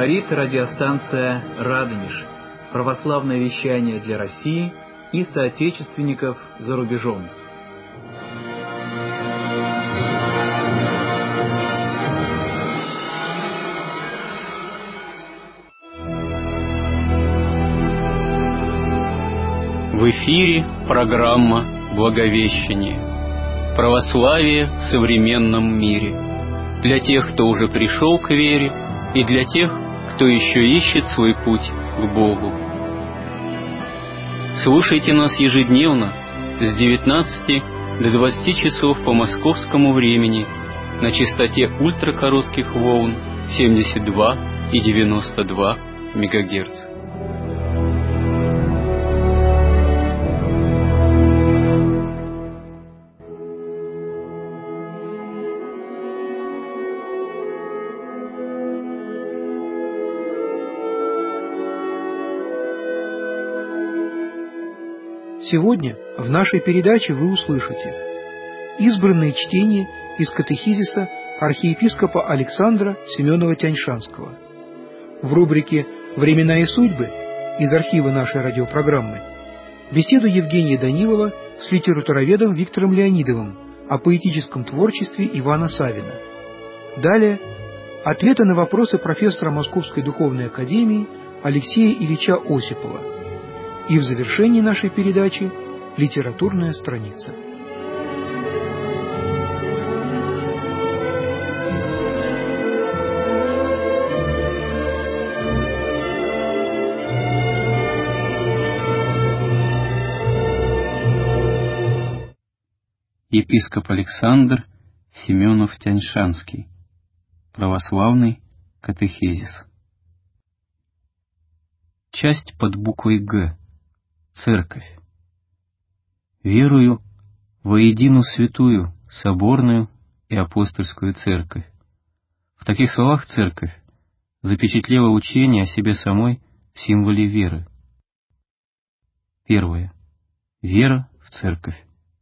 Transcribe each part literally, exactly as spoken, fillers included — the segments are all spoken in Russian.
Говорит радиостанция «Радонеж». Православное вещание для России и соотечественников за рубежом. В эфире программа «Благовещение». Православие в современном мире. Для тех, кто уже пришел к вере, и для тех, кто еще ищет свой путь к Богу. Слушайте нас ежедневно с девятнадцати до двадцати часов по московскому времени на частоте ультракоротких волн семьдесят два и девяносто два мегагерца. Сегодня в нашей передаче вы услышите избранные чтения из катехизиса архиепископа Александра Семенова-Тяньшанского. В рубрике «Времена и судьбы» из архива нашей радиопрограммы беседу Евгения Данилова с литературоведом Виктором Леонидовым о поэтическом творчестве Ивана Савина. Далее ответы на вопросы профессора Московской духовной академии Алексея Ильича Осипова. И в завершении нашей передачи литературная страница. Епископ Александр Семенов-Тяньшанский. Православный катехизис. Часть под буквой «Г». Церковь. Верую во единую святую, соборную и апостольскую церковь. В таких словах церковь запечатлела учение о себе самой в символе веры. Первое. Вера в церковь.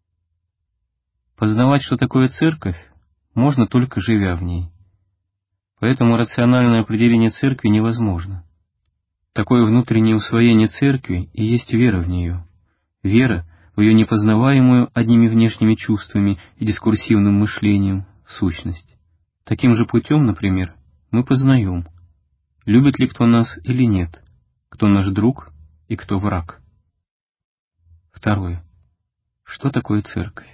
Познавать, что такое церковь, можно только живя в ней. Поэтому рациональное определение церкви невозможно. Такое внутреннее усвоение церкви и есть вера в нее. Вера в ее непознаваемую одними внешними чувствами и дискурсивным мышлением сущность. Таким же путем, например, мы познаем, любит ли кто нас или нет, кто наш друг и кто враг. Второе. Что такое церковь?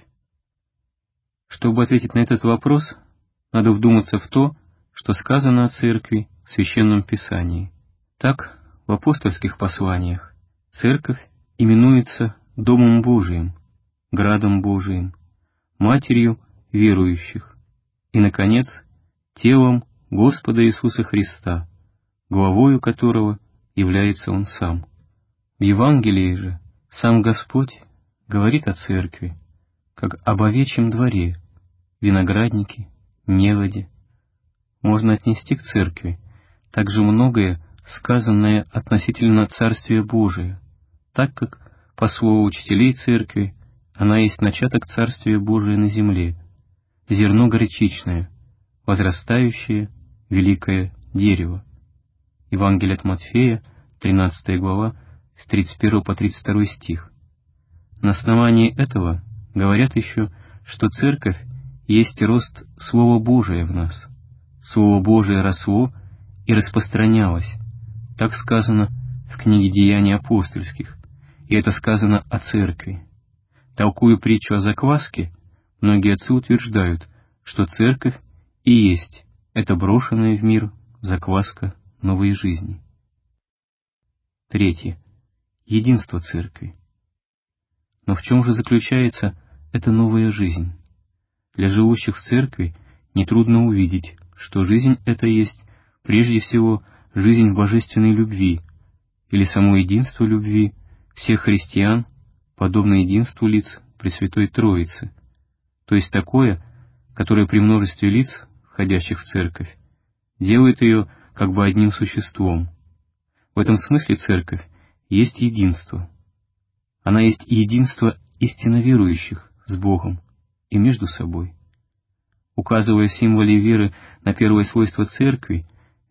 Чтобы ответить на этот вопрос, надо вдуматься в то, что сказано о церкви в Священном Писании. Так, в апостольских посланиях церковь именуется Домом Божиим, Градом Божиим, Матерью верующих и, наконец, телом Господа Иисуса Христа, главою которого является Он сам. В Евангелии же сам Господь говорит о церкви, как об овечьем дворе, винограднике, неводе. Можно отнести к церкви также многое, сказанное относительно Царствия Божия, так как, по слову учителей Церкви, она есть начаток Царствия Божия на земле, зерно горчичное, возрастающее великое дерево. Евангелие от Матфея, тринадцатая глава, с тридцать первого по тридцать второй стих. На основании этого говорят еще, что Церковь есть рост Слова Божия в нас. Слово Божие росло и распространялось. Так сказано в книге «Деяний апостольских», и это сказано о церкви. Толкуя притчу о закваске, многие отцы утверждают, что церковь и есть эта брошенная в мир закваска новой жизни. Третье. Единство церкви. Но в чем же заключается эта новая жизнь? Для живущих в церкви нетрудно увидеть, что жизнь эта есть прежде всего жизнь божественной любви, или само единство любви всех христиан, подобно единству лиц Пресвятой Троицы, то есть такое, которое при множестве лиц, входящих в церковь, делает ее как бы одним существом. В этом смысле церковь есть единство. Она есть единство истинно верующих с Богом и между собой. Указывая в символе веры на первое свойство церкви,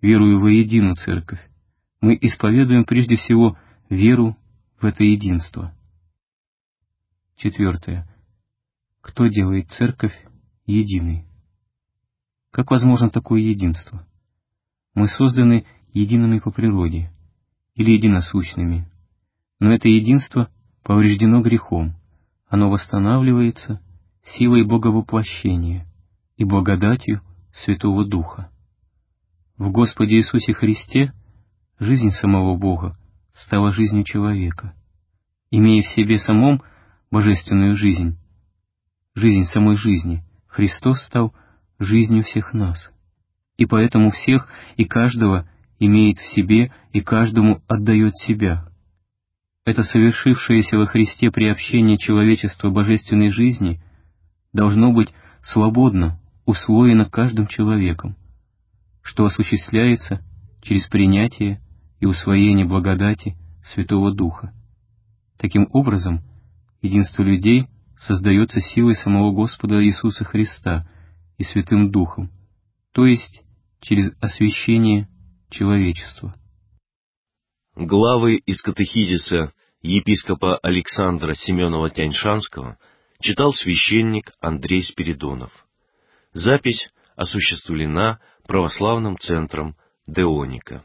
верую во единую церковь, мы исповедуем прежде всего веру в это единство. Четвертое. Кто делает церковь единой? Как возможно такое единство? Мы созданы едиными по природе или единосущными, но это единство повреждено грехом, оно восстанавливается силой Боговоплощения и благодатью Святого Духа. В Господе Иисусе Христе жизнь самого Бога стала жизнью человека. Имея в себе самом божественную жизнь, жизнь самой жизни, Христос стал жизнью всех нас, и поэтому всех и каждого имеет в себе и каждому отдает себя. Это совершившееся во Христе приобщение человечества божественной жизни должно быть свободно усвоено каждым человеком, что осуществляется через принятие и усвоение благодати Святого Духа. Таким образом, единство людей создается силой самого Господа Иисуса Христа и Святым Духом, то есть через освящение человечества. Главы из катехизиса епископа Александра Семенова-Тяньшанского читал священник Андрей Спиридонов. Запись осуществлена православным центром Деоника.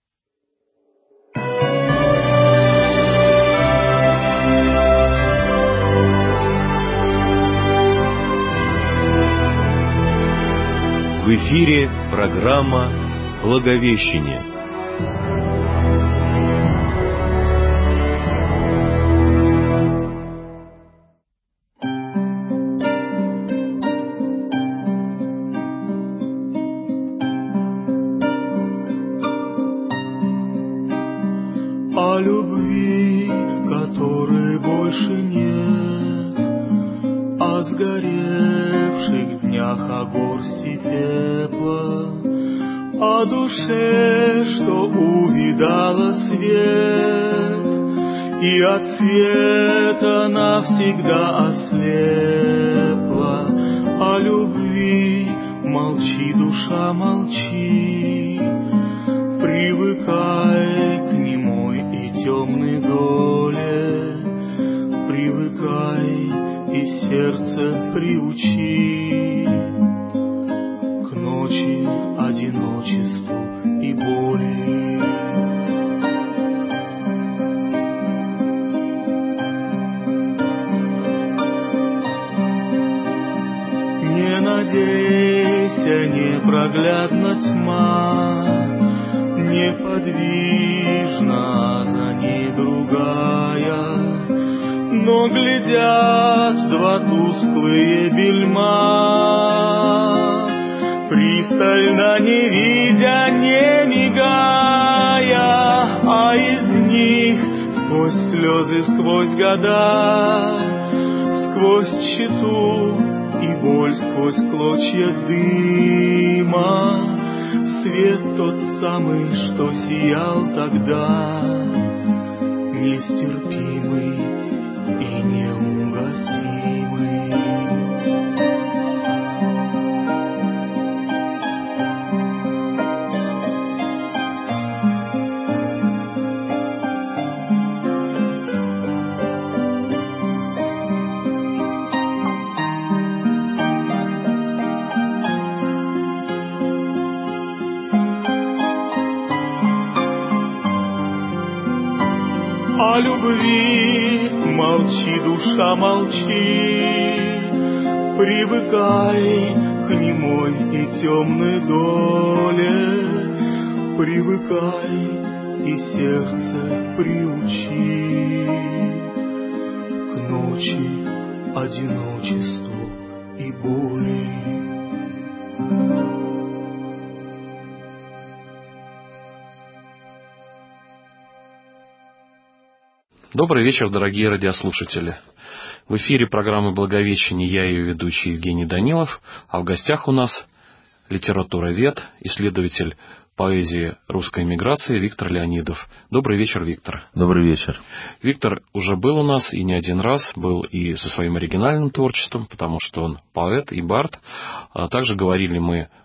В эфире программа «Благовещение». О любви, которой больше нет, о сгоревших днях, о горсти пепла, о душе, что увидала свет, и от света навсегда ослепла. О любви молчи, душа, молчи, привыкай к немой и темной доле, привыкай и сердце приучи к ночи, одиночеству и боли. Не надейся, непроглядна тьма, неподвижна, а за ней другая, но глядят два тусклые бельма, пристально не видя, не мигая, а из них сквозь слезы, сквозь года, сквозь тщету и боль, сквозь клочья дыма, свет тот самый, что сиял тогда, нестерпимый и неугасимый. О любви молчи, душа, молчи, привыкай к немой и темной доле, привыкай и сердце приучи к ночи, одиночеству и боли. Добрый вечер, дорогие радиослушатели. В эфире программы «Благовещение», я ее ведущий Евгений Данилов, а в гостях у нас литературовед, исследователь поэзии русской эмиграции Виктор Леонидов. Добрый вечер, Виктор. Добрый вечер. Виктор уже был у нас и не один раз, был и со своим оригинальным творчеством, потому что он поэт и бард. А также говорили мы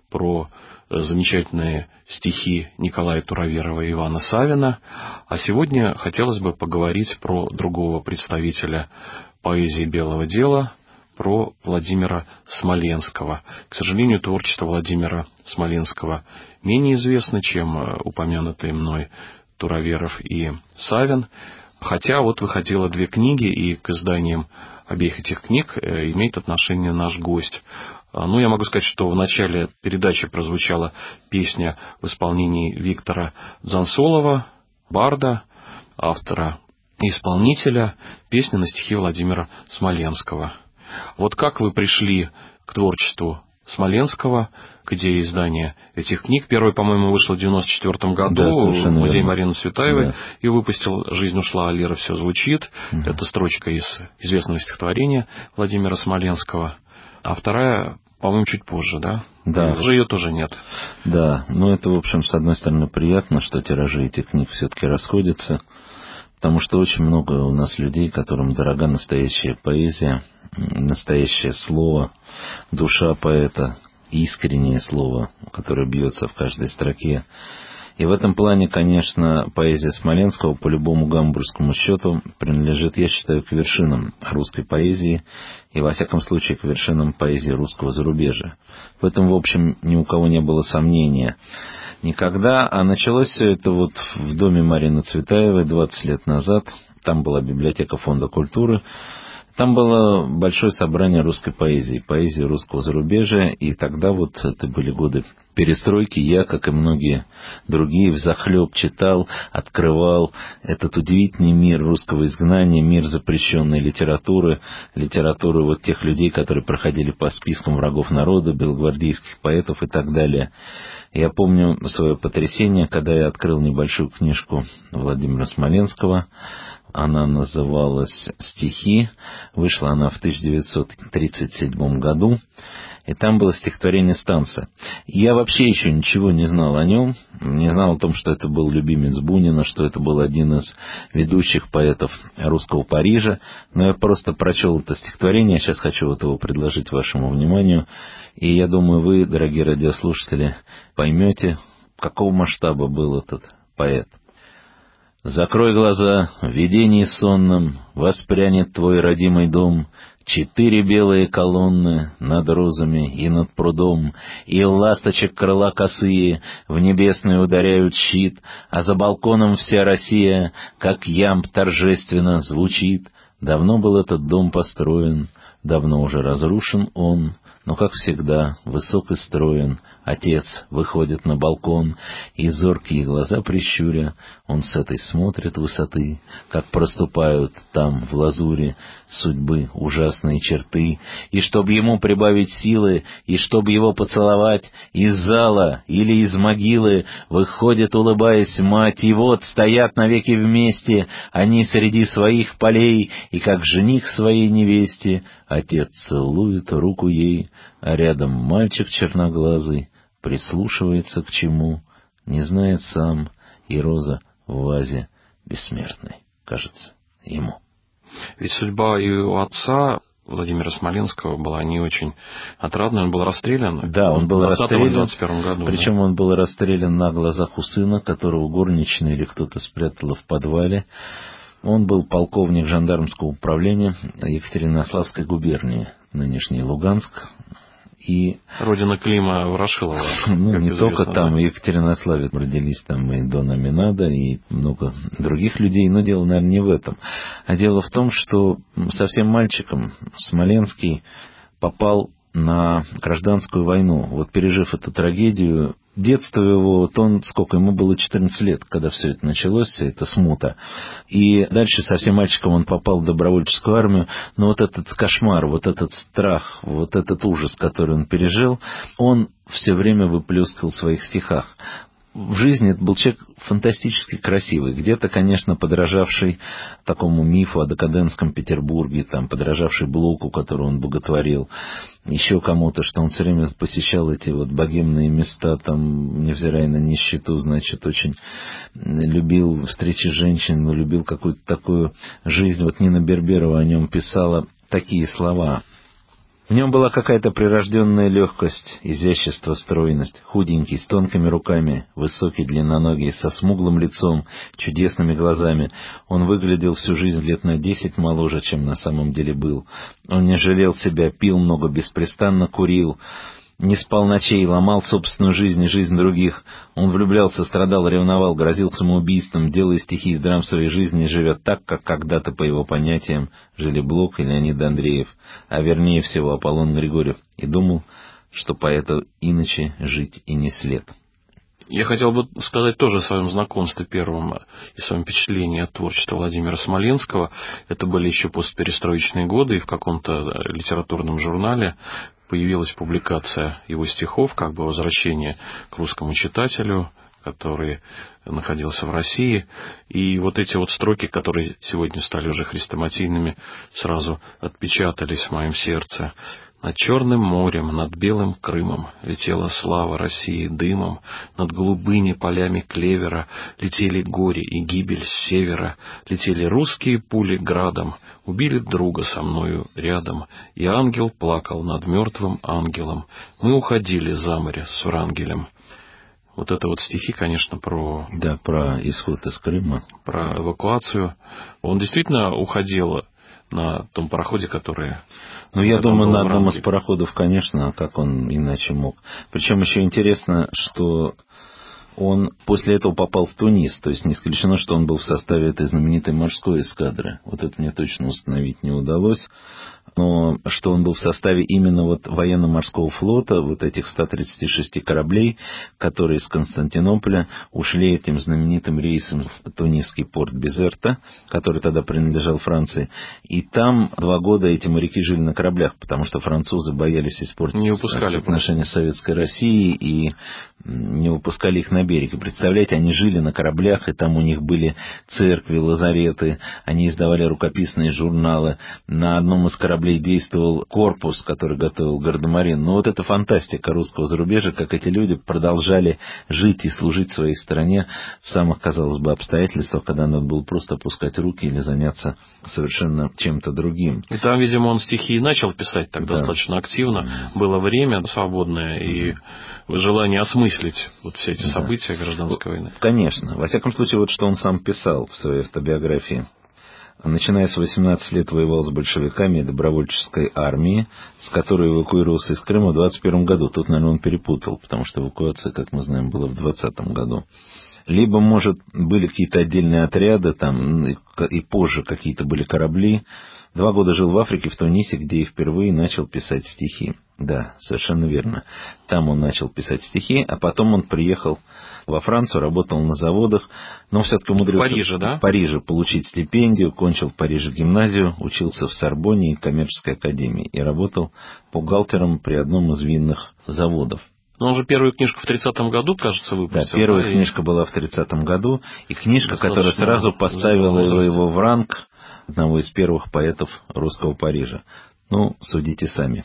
про замечательные стихи Николая Туроверова и Ивана Савина. А сегодня хотелось бы поговорить про другого представителя поэзии белого дела, про Владимира Смоленского. К сожалению, творчество Владимира Смоленского менее известно, чем упомянутые мной Туроверов и Савин. Хотя вот выходило две книги, и к изданиям обеих этих книг имеет отношение наш гость. Ну, я могу сказать, что в начале передачи прозвучала песня в исполнении Виктора Дзансолова, барда, автора и исполнителя, песня на стихи Владимира Смоленского. Вот как вы пришли к творчеству Смоленского, к идее издания этих книг? Первая, по-моему, вышла в девяносто четвёртом году, да, в музее верно. Марины Цветаевой, Да. и выпустил «Жизнь ушла, а лира все звучит». Угу. Это строчка из известного стихотворения Владимира Смоленского. А вторая, по-моему, чуть позже, да? Да. Уже ее тоже нет. Да, ну это, в общем, с одной стороны, приятно, что тиражи этих книг все-таки расходятся, потому что очень много у нас людей, которым дорога настоящая поэзия, настоящее слово, душа поэта, искреннее слово, которое бьется в каждой строке. И в этом плане, конечно, поэзия Смоленского по любому гамбургскому счету принадлежит, я считаю, к вершинам русской поэзии и, во всяком случае, к вершинам поэзии русского зарубежья. В этом, в общем, ни у кого не было сомнения никогда. А началось все это вот в доме Марины Цветаевой двадцать лет назад. Там была библиотека Фонда культуры. Там было большое собрание русской поэзии, поэзии русского зарубежья, и тогда вот это были годы перестройки. Я, как и многие другие, взахлеб читал, открывал этот удивительный мир русского изгнания, мир запрещенной литературы, литературы вот тех людей, которые проходили по спискам врагов народа, белогвардейских поэтов и так далее. Я помню свое потрясение, когда я открыл небольшую книжку Владимира Смоленского. Она называлась «Стихи». Вышла она в тысяча девятьсот тридцать седьмом году. И там было стихотворение «Станция». Я вообще еще ничего не знал о нем. Не знал о том, что это был любимец Бунина, что это был один из ведущих поэтов русского Парижа. Но я просто прочел это стихотворение. Я сейчас хочу вот его предложить вашему вниманию. И я думаю, вы, дорогие радиослушатели, поймете, какого масштаба был этот поэт. Закрой глаза, в видении сонном воспрянет твой родимый дом, четыре белые колонны над розами и над прудом, и ласточек крыла косые в небесный ударяют щит, а за балконом вся Россия, как ямб, торжественно звучит. Давно был этот дом построен, давно уже разрушен он, но, как всегда, высок и строен. Отец выходит на балкон, и зоркие глаза прищуря, он с этой смотрит высоты, как проступают там, в лазуре, судьбы ужасные черты. И чтоб ему прибавить силы, и чтоб его поцеловать, из зала или из могилы выходит, улыбаясь, мать, и вот стоят навеки вместе они среди своих полей, и как жених своей невесте отец целует руку ей, а рядом мальчик черноглазый прислушивается к чему, не знает сам, и роза в вазе бессмертной, кажется, ему. Ведь судьба и у отца Владимира Смоленского была не очень отрадной. Он был расстрелян. Да, он был расстрелян. В двадцать первом году. Причем да. Он был расстрелян на глазах у сына, которого горничная или кто-то спрятала в подвале. Он был полковник жандармского управления Екатеринославской губернии, нынешний Луганск. И... Родина Клима Ворошилова. Ну, не известно, только да. там, в Екатеринославе родились там и Дона Минада, и много других людей, но дело, наверное, не в этом. А дело в том, что совсем мальчиком Смоленский попал на гражданскую войну. Вот пережив эту трагедию, детство его, вот он, сколько ему было, четырнадцать лет, когда все это началось, вся эта смута. И дальше совсем мальчиком он попал в добровольческую армию. Но вот этот кошмар, вот этот страх, вот этот ужас, который он пережил, он все время выплескивал в своих стихах. В жизни это был человек фантастически красивый, где-то, конечно, подражавший такому мифу о декадентском Петербурге, там, подражавший Блоку, которого он боготворил, еще кому-то, что он все время посещал эти вот богемные места, там, невзирая на нищету, значит, очень любил встречи с женщинами, любил какую-то такую жизнь. Вот Нина Берберова о нем писала такие слова. В нем была какая-то прирожденная легкость, изящество, стройность. Худенький, с тонкими руками, высокий, длинноногий, со смуглым лицом, чудесными глазами. Он выглядел всю жизнь лет на десять моложе, чем на самом деле был. Он не жалел себя, пил много, беспрестанно курил, не спал ночей, ломал собственную жизнь и жизнь других. Он влюблялся, страдал, ревновал, грозил самоубийством, делая стихи из драм своей жизни, живя так, как когда-то, по его понятиям, жили Блок и Леонид Андреев, а вернее всего Аполлон Григорьев, и думал, что поэту иначе жить и не след. Я хотел бы сказать тоже о своем знакомстве первом и своем впечатлении от творчества Владимира Смоленского. Это были еще постперестроечные годы, и в каком-то литературном журнале появилась публикация его стихов, как бы возвращение к русскому читателю, который находился в России. И вот эти вот строки, которые сегодня стали уже хрестоматийными, сразу отпечатались в моем сердце. Над Черным морем, над Белым Крымом летела слава России дымом, над голубыми полями клевера летели горе и гибель с севера, летели русские пули градом, убили друга со мною рядом, и ангел плакал над мертвым ангелом. Мы уходили за море с Врангелем. Вот это вот стихи, конечно, про... Да, про исход из Крыма. Про эвакуацию. Он действительно уходил на том пароходе, который... Ну, я думаю, на одном из пароходов, конечно, а как он иначе мог. Причем еще интересно, что он после этого попал в Тунис. То есть не исключено, что он был в составе этой знаменитой морской эскадры. Вот это мне точно установить не удалось. Но что он был в составе именно вот военно-морского флота, вот этих ста тридцати шести кораблей, которые из Константинополя ушли этим знаменитым рейсом в тунисский порт Безерта, который тогда принадлежал Франции. И там два года эти моряки жили на кораблях, потому что французы боялись испортить отношения с Советской Россией и не выпускали их на берег. И представляете, они жили на кораблях, и там у них были церкви, лазареты, они издавали рукописные журналы. На одном из кораблей действовал корпус, который готовил гардемарин. Но вот это фантастика русского зарубежья, как эти люди продолжали жить и служить своей стране в самых, казалось бы, обстоятельствах, когда надо было просто опускать руки или заняться совершенно чем-то другим. И там, видимо, он стихи и начал писать так да. достаточно активно. Было время свободное и желание осмыслить вот все эти события да. гражданской войны. Конечно. Во всяком случае, вот что он сам писал в своей автобиографии. Начиная с восемнадцати лет воевал с большевиками и добровольческой армией, с которой эвакуировался из Крыма в двадцать первом году. Тут, наверное, он перепутал, потому что эвакуация, как мы знаем, была в двадцатом году. Либо, может, были какие-то отдельные отряды, там, и позже какие-то были корабли. Два года жил в Африке, в Тунисе, где и впервые начал писать стихи. Да, совершенно верно. Там он начал писать стихи, а потом он приехал во Францию, работал на заводах, но все-таки умудрился в Париже, да? в Париже получить стипендию, кончил в Париже гимназию, учился в Сорбонне и коммерческой академии и работал бухгалтером при одном из винных заводов. Но он же первую книжку в тридцатом году, кажется, выпустил. Да, первая да, книжка и... была в тридцатом году, и книжка, которая сразу поставила его, его в ранг одного из первых поэтов русского Парижа. Ну, судите сами.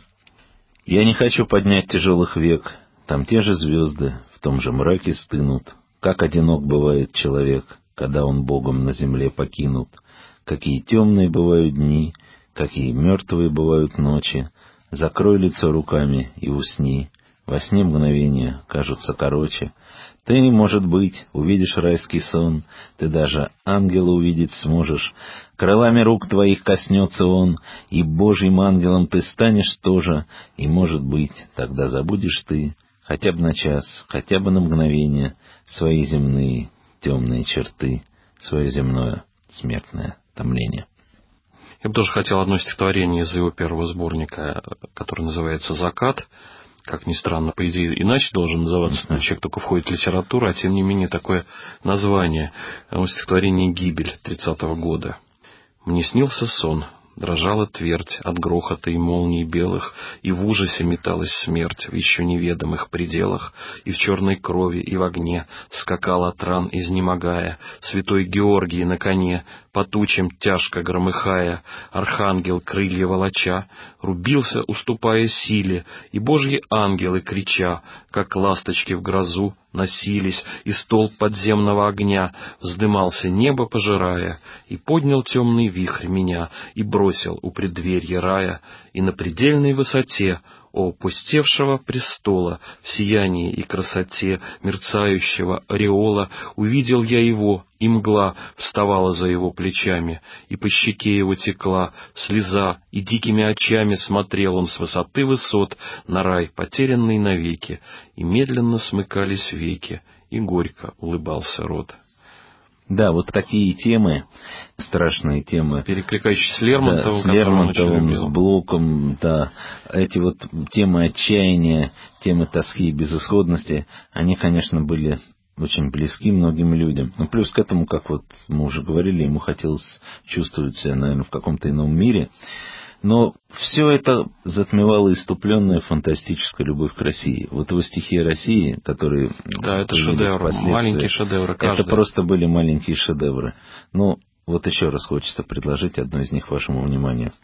Я не хочу поднять тяжелых век, там те же звезды в том же мраке стынут. Как одинок бывает человек, когда он Богом на земле покинут. Какие темные бывают дни, какие мертвые бывают ночи. Закрой лицо руками и усни. Во сне мгновения кажутся короче. Ты, может быть, увидишь райский сон, ты даже ангела увидеть сможешь. Крылами рук твоих коснется он, и Божьим ангелом ты станешь тоже, и, может быть, тогда забудешь ты, хотя бы на час, хотя бы на мгновение, свои земные темные черты, свое земное смертное томление. Я бы тоже хотел одно стихотворение из его первого сборника, который называется «Закат». Как ни странно, по идее, иначе должен называться, uh-huh. человек только входит в литературу, а тем не менее такое название. Стихотворение «Гибель» тридцатого года. «Мне снился сон, дрожала твердь от грохота и молний белых, и в ужасе металась смерть в еще неведомых пределах, и в черной крови, и в огне скакал от ран, изнемогая, святой Георгий на коне, по тучам тяжко громыхая, архангел крылья волоча, рубился, уступая силе, и божьи ангелы, крича, как ласточки в грозу, носились, и столб подземного огня вздымался небо пожирая, и поднял темный вихрь меня, и бросил у преддверья рая, и на предельной высоте, о пустевшего престола, в сиянии и красоте мерцающего ореола, увидел я его, и мгла вставала за его плечами, и по щеке его текла слеза, и дикими очами смотрел он с высоты высот на рай, потерянный навеки, и медленно смыкались веки, и горько улыбался рот. Да, вот такие темы, страшные темы. Перекликающиеся с Лермонтовым, да, с Лермонтовым, с Блоком, да. Эти вот темы отчаяния, темы тоски и безысходности, они, конечно, были очень близки многим людям. Но плюс к этому, как вот мы уже говорили, ему хотелось чувствовать себя, наверное, в каком-то ином мире. Но все это затмевало иступленная фантастическая любовь к России. Вот его стихи о России, которые... Да, это шедевры, маленькие шедевры каждый. Это просто были маленькие шедевры. Ну, вот еще раз хочется предложить одно из них вашему вниманию.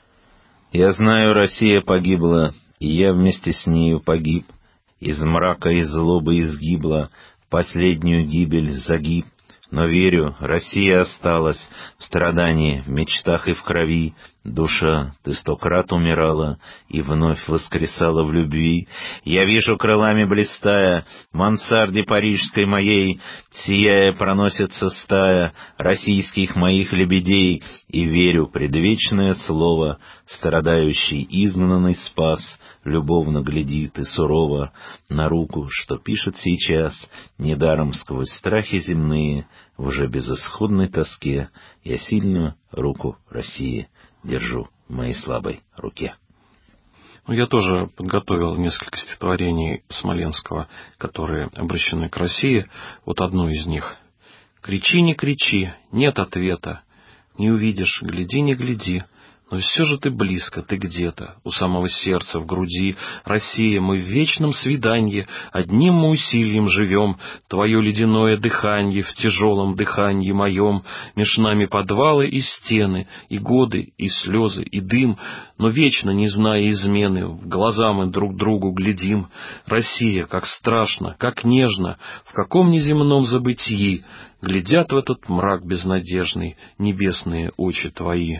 «Я знаю, Россия погибла, и я вместе с нею погиб. Из мрака и злобы изгибла, последнюю гибель загиб. Но верю, Россия осталась в страдании, в мечтах и в крови. Душа, ты сто крат умирала и вновь воскресала в любви. Я вижу, крылами блистая, в мансарде парижской моей, сияя проносится стая российских моих лебедей. И верю, предвечное слово, страдающий изгнанный спас, любовно глядит и сурово на руку, что пишет сейчас, недаром сквозь страхи земные, в уже безысходной тоске, я сильную руку России держу в моей слабой руке». Ну, я тоже подготовил несколько стихотворений Смоленского, которые обращены к России. Вот одно из них. «Кричи, не кричи, нет ответа, не увидишь, гляди, не гляди. Но все же ты близко, ты где-то, у самого сердца, в груди. Россия, мы в вечном свиданье, одним мы усилием живем. Твое ледяное дыханье в тяжелом дыханье моем. Меж нами подвалы и стены, и годы, и слезы, и дым. Но вечно, не зная измены, в глаза мы друг другу глядим. Россия, как страшно, как нежно, в каком неземном забытии глядят в этот мрак безнадежный небесные очи твои».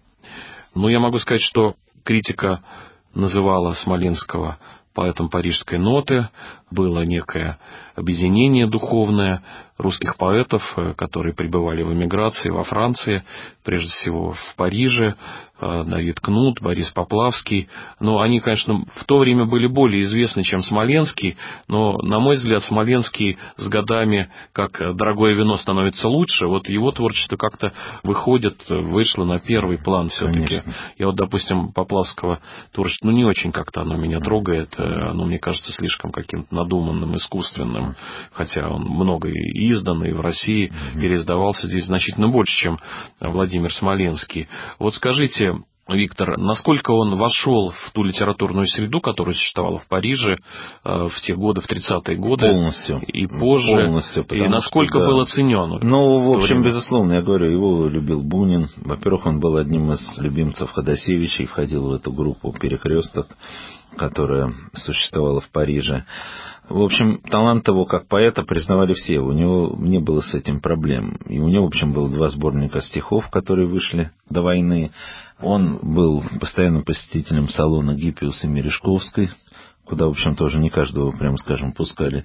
Ну, я могу сказать, что критика называла Смоленского поэтом парижской ноты, было некое объединение духовное русских поэтов, которые пребывали в эмиграции во Франции, прежде всего в Париже, Давид Кнут, Борис Поплавский. Но они, конечно, в то время были более известны, чем Смоленский, но, на мой взгляд, Смоленский с годами, как дорогое вино становится лучше, вот его творчество как-то выходит, вышло на первый план все-таки. Конечно. Я вот, допустим, Поплавского творчество, ну, не очень как-то оно меня трогает, оно, мне кажется, слишком каким-то надуманным, искусственным, хотя он много и издан, и в России mm-hmm. переиздавался здесь значительно больше, чем Владимир Смоленский. Вот скажите, Виктор, насколько он вошел в ту литературную среду, которая существовала в Париже э, в те годы, в тридцатые годы? Полностью. И позже. Полностью. И насколько что, да. был оценен? Ну, в общем, время? Безусловно, я говорю, его любил Бунин. Во-первых, он был одним из любимцев Ходосевича и входил в эту группу «Перекресток», которая существовала в Париже. В общем, талант его как поэта признавали все. У него не было с этим проблем. И у него, в общем, было два сборника стихов, которые вышли до войны. Он был постоянным посетителем салона Гиппиус и Мережковской, куда, в общем, тоже не каждого, прямо скажем, пускали.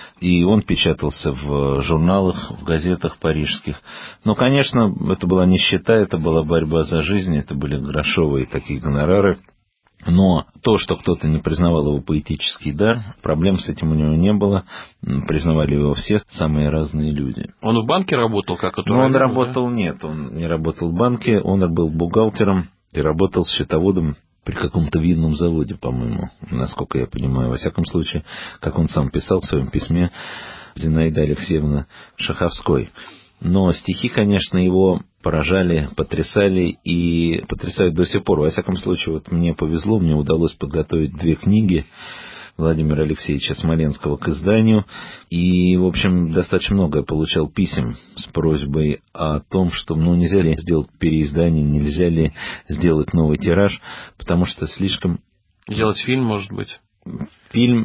И он печатался в журналах, в газетах парижских. Но, конечно, это была нищета, это была борьба за жизнь, это были грошовые такие гонорары. Но то, что кто-то не признавал его поэтический дар, проблем с этим у него не было. Признавали его все самые разные люди. Он в банке работал, как это? Ну, он работал, да? Нет, он не работал в банке, он был бухгалтером и работал счетоводом при каком-то винном заводе, по-моему, насколько я понимаю. Во всяком случае, как он сам писал в своем письме, Зинаида Алексеевна Шаховской. Но стихи, конечно, его поражали, потрясали и потрясают до сих пор. Во всяком случае, вот мне повезло, мне удалось подготовить две книги Владимира Алексеевича Смоленского к изданию. И, в общем, достаточно много я получал писем с просьбой о том, что, ну, нельзя ли сделать переиздание, нельзя ли сделать новый тираж, потому что слишком... Сделать фильм, может быть? Фильм...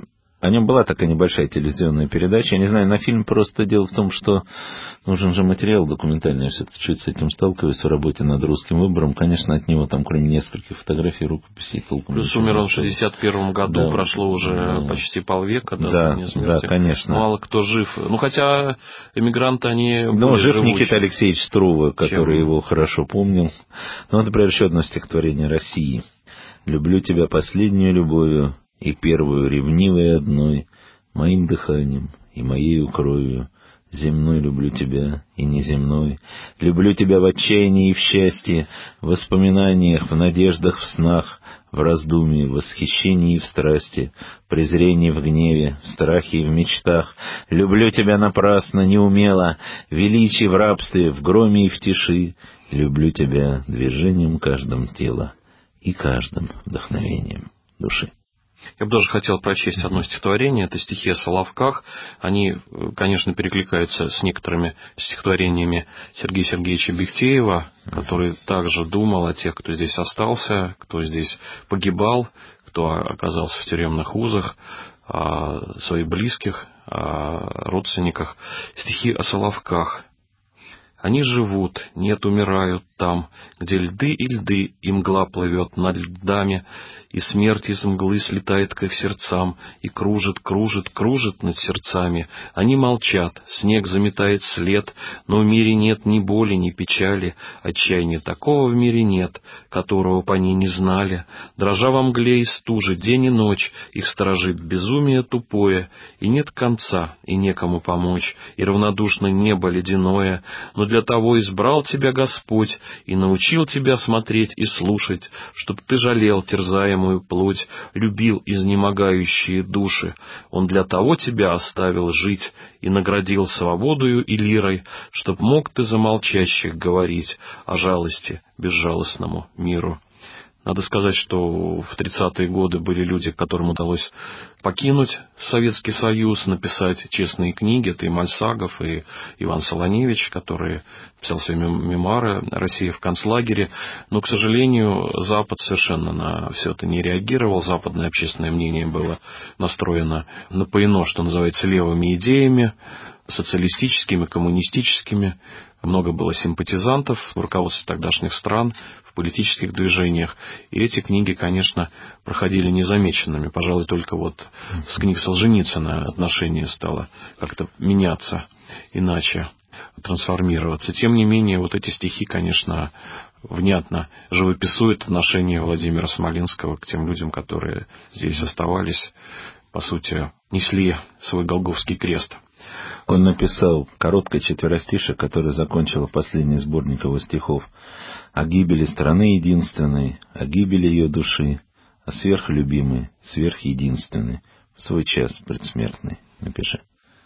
О нем была такая небольшая телевизионная передача. Я не знаю, на фильм просто дело в том, что нужен же материал документальный. Я все-таки чуть с этим сталкиваюсь в работе над русским выбором. Конечно, от него там, кроме нескольких фотографий, рукописей, толком. Плюс умер он в шестьдесят первом году, да, прошло уже да. почти полвека до да, смерти. Да, конечно. Мало кто жив. Ну, хотя эмигранты, они Ну, жив живучи, Никита Алексеевич Струва, который чем... его хорошо помнил. Ну, например, еще одно стихотворение России. «Люблю тебя последнюю любовью, и первую ревнивой одной, моим дыханием и моею кровью, земной люблю тебя и неземной. Люблю тебя в отчаянии и в счастье, в воспоминаниях, в надеждах, в снах, в раздумье, в восхищении и в страсти, в презрении, в гневе, в страхе и в мечтах. Люблю тебя напрасно, неумело, в величии, в рабстве, в громе и в тиши. Люблю тебя движением каждым тела и каждым вдохновением души». Я бы даже хотел прочесть одно стихотворение. Это стихи о Соловках. Они, конечно, перекликаются с некоторыми стихотворениями Сергея Сергеевича Бехтеева, который также думал о тех, кто здесь остался, кто здесь погибал, кто оказался в тюремных узах, о своих близких, о родственниках. Стихи о Соловках. Они живут, нет, умирают там, где льды и льды, и мгла плывет над льдами, и смерть из мглы слетает к их сердцам, и кружит, кружит, кружит над сердцами. Они молчат, снег заметает след, но в мире нет ни боли, ни печали, отчаяния такого в мире нет, которого б они не знали. Дрожа во мгле и стуже, день и ночь, их сторожит безумие тупое, и нет конца, и некому помочь, и равнодушно небо ледяное, но для того избрал тебя Господь и научил тебя смотреть и слушать, чтоб ты жалел терзаемую плоть, любил изнемогающие души. Он для того тебя оставил жить и наградил свободою и лирой, чтоб мог ты за молчащих говорить о жалости безжалостному миру. Надо сказать, что в тридцатые годы были люди, которым удалось покинуть Советский Союз, написать честные книги. Это и Мальсагов, и Иван Солоневич, который писал свои мемуары «Россия в концлагере». Но, к сожалению, Запад совершенно на все это не реагировал. Западное общественное мнение было настроено, напоено, что называется, левыми идеями, социалистическими, коммунистическими. Много было симпатизантов в руководстве тогдашних стран, в политических движениях. И эти книги, конечно, проходили незамеченными. Пожалуй, только вот с книг Солженицына отношение стало как-то меняться, иначе трансформироваться. Тем не менее, вот эти стихи, конечно, внятно живописуют отношение Владимира Смоленского к тем людям, которые здесь оставались, по сути, несли свой Голгофский крест. Он написал короткое четверостишее, которое закончило последний сборник его стихов: «О гибели страны единственной, о гибели ее души, о сверхлюбимой, сверхединственной, в свой час предсмертный». Напиши.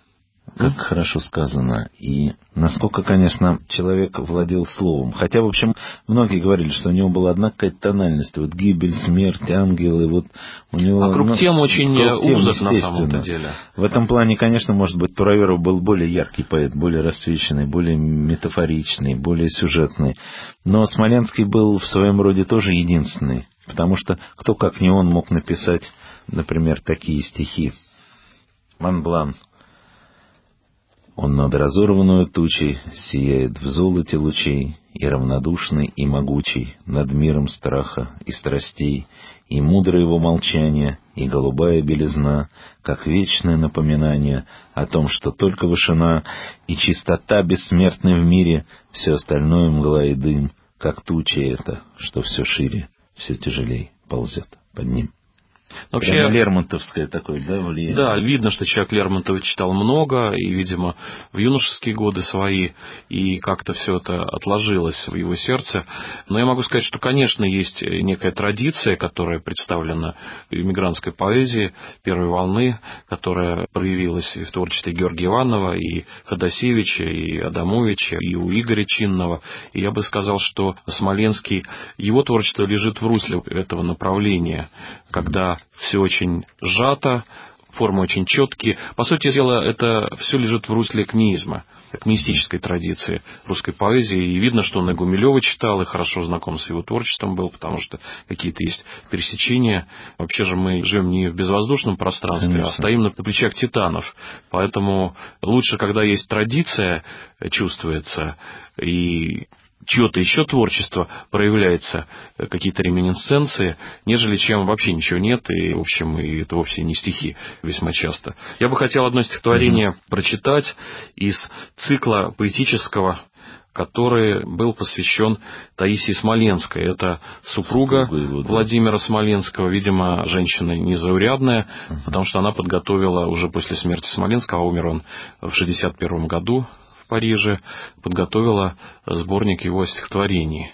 Как mm-hmm. хорошо сказано. И насколько, конечно, человек владел словом. Хотя, в общем, многие говорили, что у него была одна какая-то тональность. Вот гибель, смерть, ангелы. Вот у него, а круг ну, тем очень узок на самом-то деле. В этом плане, конечно, может быть, Туроверов был более яркий поэт, более расцвеченный, более метафоричный, более сюжетный. Но Смоленский был в своем роде тоже единственный. Потому что кто, как не он, мог написать, например, такие стихи. Монблан. Он над разорванную тучей сияет в золоте лучей, и равнодушный, и могучий, над миром страха и страстей, и мудрое его молчание, и голубая белизна, как вечное напоминание о том, что только вышина и чистота бессмертны в мире, все остальное мгла и дым, как туча эта, что все шире, все тяжелей ползет под ним. Вообще, прямо лермонтовское такое, да, влияние? Да, видно, что человек Лермонтова читал много, и, видимо, в юношеские годы свои, и как-то все это отложилось в его сердце. Но я могу сказать, что, конечно, есть некая традиция, которая представлена в эмигрантской поэзии первой волны, которая проявилась и в творчестве Георгия Иванова, и Ходосевича, и Адамовича, и у Игоря Чинного. И я бы сказал, что Смоленский, его творчество лежит в русле этого направления, когда все очень сжато, формы очень четкие. По сути дела, это все лежит в русле книизма. к мистической традиции русской поэзии. И видно, что он и Гумилева читал, и хорошо знаком с его творчеством был, потому что какие-то есть пересечения. Вообще же мы живем не в безвоздушном пространстве, Конечно. а стоим на плечах титанов. Поэтому лучше, когда есть традиция, чувствуется, и чье-то еще творчество проявляется, какие-то реминисценции, нежели чем вообще ничего нет, и, в общем, и это вовсе не стихи весьма часто. Я бы хотел одно стихотворение mm-hmm. прочитать из цикла поэтического, который был посвящен Таисии Смоленской. Это супруга, супруга его, да. Владимира Смоленского, видимо, женщина незаурядная, uh-huh. потому что она подготовила уже после смерти Смоленского, а умер он в шестьдесят первом году в Париже, подготовила сборник его стихотворений.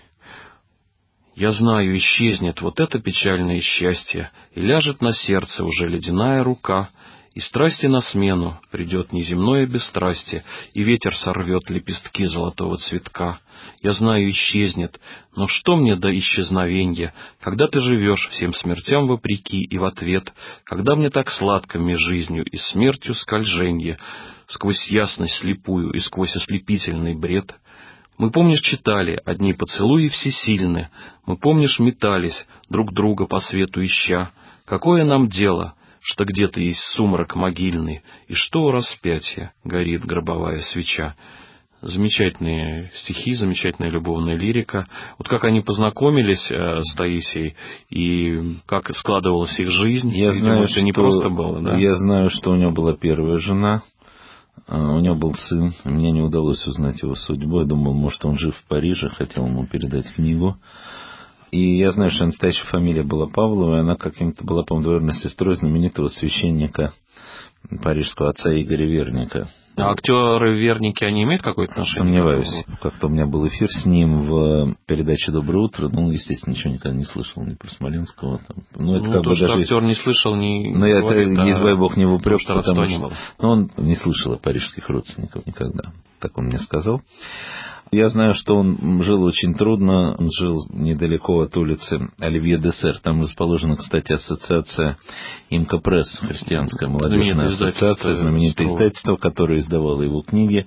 «Я знаю, исчезнет вот это печальное счастье, и ляжет на сердце уже ледяная рука, и страсти на смену придет неземное бесстрастие, и ветер сорвет лепестки золотого цветка. Я знаю, исчезнет, но что мне до исчезновенья, когда ты живешь всем смертям вопреки и в ответ, когда мне так сладко меж жизнью и смертью скольженье, сквозь ясность слепую и сквозь ослепительный бред. Мы, помнишь, читали одни поцелуи всесильны, мы, помнишь, метались друг друга по свету ища. Какое нам дело, что где-то есть сумрак могильный, и что у распятия горит гробовая свеча». Замечательные стихи, замечательная любовная лирика. Вот как они познакомились э, с Таисией и как складывалась их жизнь. Я Видимо, знаю, это что, не просто было, да? Я знаю, что у него была первая жена, у него был сын. Мне не удалось узнать его судьбу. Я думал, может, он жив в Париже, хотел ему передать книгу. И я знаю, что настоящая фамилия была Павлова, и она каким-то была, по-моему, двоюродной сестрой знаменитого священника парижского отца Игоря Верника. А актеры Верники, они имеют какое-то отношение? Сомневаюсь. Как-то у меня был эфир с ним в передаче «Доброе утро». Ну, естественно, ничего никогда не слышал ни про Смоленского. Там. Ну, это ну как то, бы что даже... актер не слышал, не Но это, говорит, не а... дай бог, не в упрек, потому что, потому что... Не было. Но он не слышал о парижских родственниках никогда. Так он мне сказал. Я знаю, что он жил очень трудно. Он жил недалеко от улицы Оливье де Сер. Там расположена, кстати, ассоциация Имка Пресс, христианская молодежная ассоциация, знаменитое издательство, которое издавало его книги.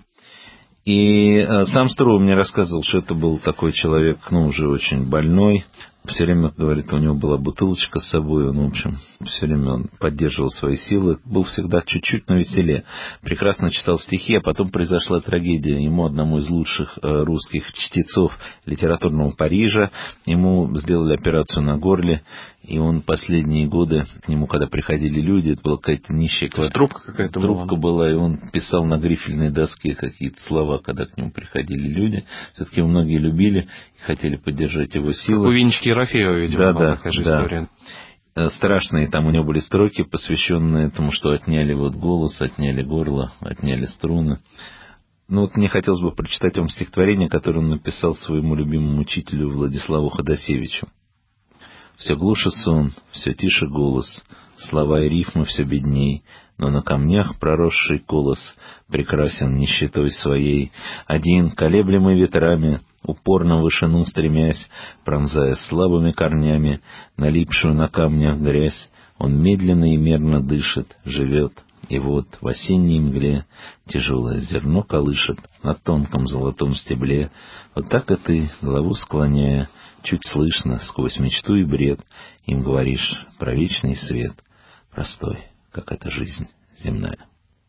И сам Струве мне рассказывал, что это был такой человек, ну, уже очень больной. Все время, говорит, у него была бутылочка с собой, он, в общем, все время он поддерживал свои силы, был всегда чуть-чуть навеселе, прекрасно читал стихи, а потом произошла трагедия. Ему, одному из лучших русских чтецов литературного Парижа, ему сделали операцию на горле, и он последние годы, к нему, когда приходили люди, это была какая-то нищая квартира. Трубка какая-то была. Трубка была, и он писал на грифельной доске какие-то слова, когда к нему приходили люди. Все-таки его многие любили и хотели поддержать его силы. Как у Виннички Ерофеева, видимо, да, была да, такая же да. история. Страшные там у него были строки, посвященные тому, что отняли вот голос, отняли горло, отняли струны. Ну вот мне хотелось бы прочитать вам стихотворение, которое он написал своему любимому учителю Владиславу Ходосевичу. «Все глуше сон, все тише голос, слова и рифмы все бедней, но на камнях проросший колос прекрасен нищетой своей. Один, колеблемый ветрами, упорно в вышину стремясь, пронзая слабыми корнями налипшую на камнях грязь, он медленно и мерно дышит, живет, и вот в осенней мгле тяжелое зерно колышет на тонком золотом стебле. Вот так и ты, голову склоняя, чуть слышно сквозь мечту и бред, им говоришь про вечный свет, простой, как эта жизнь земная».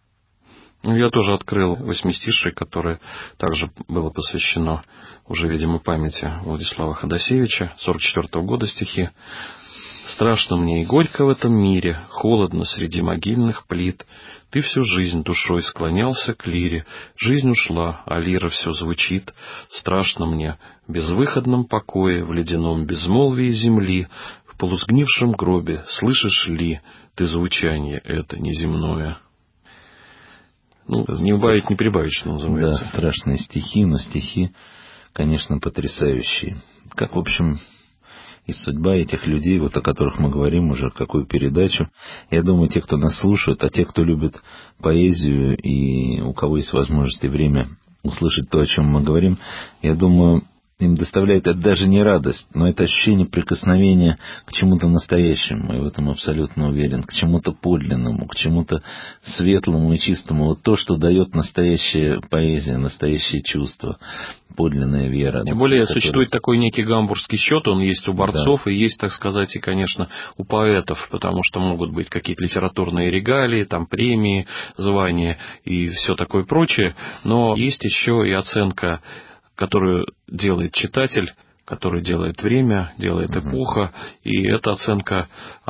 Я тоже открыл восьмистишие, которое также было посвящено уже, видимо, памяти Владислава Ходосевича, сорок четвёртого года стихи. «Страшно мне и горько в этом мире, холодно среди могильных плит. Ты всю жизнь душой склонялся к лире, жизнь ушла, а лира все звучит. Страшно мне в безвыходном покое, в ледяном безмолвии земли, в полусгнившем гробе, слышишь ли ты звучание это неземное?» Ну, не убавить, не прибавить, что называется. Да, страшные стихи, но стихи, конечно, потрясающие. Как, в общем, и судьба этих людей, вот о которых мы говорим уже, какую передачу. Я думаю, те, кто нас слушает, а те, кто любит поэзию и у кого есть возможность и время услышать то, о чем мы говорим, я думаю, им доставляет это даже не радость, но это ощущение прикосновения к чему-то настоящему, я в этом абсолютно уверен, к чему-то подлинному, к чему-то светлому и чистому. Вот то, что дает настоящая поэзия, настоящее чувство, подлинная вера. Тем вот, более которая... существует такой некий гамбургский счет, он есть у борцов, да. И есть, так сказать, и, конечно, у поэтов, потому что могут быть какие-то литературные регалии, там премии, звания и все такое прочее, но есть еще и оценка, которую делает читатель, который делает время, делает эпоха, и эта оценка,